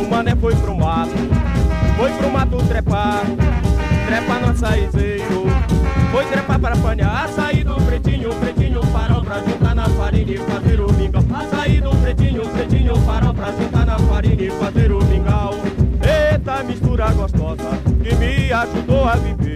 o mané foi pro mato trepar, trepa no açaizeiro, foi trepar para apanhar. Açaí do pretinho, pretinho, farol pra juntar na farinha e fazer o mingau. Açaí do pretinho, pretinho, farol pra juntar na farinha e fazer o mingau. Eita mistura gostosa que me ajudou a viver.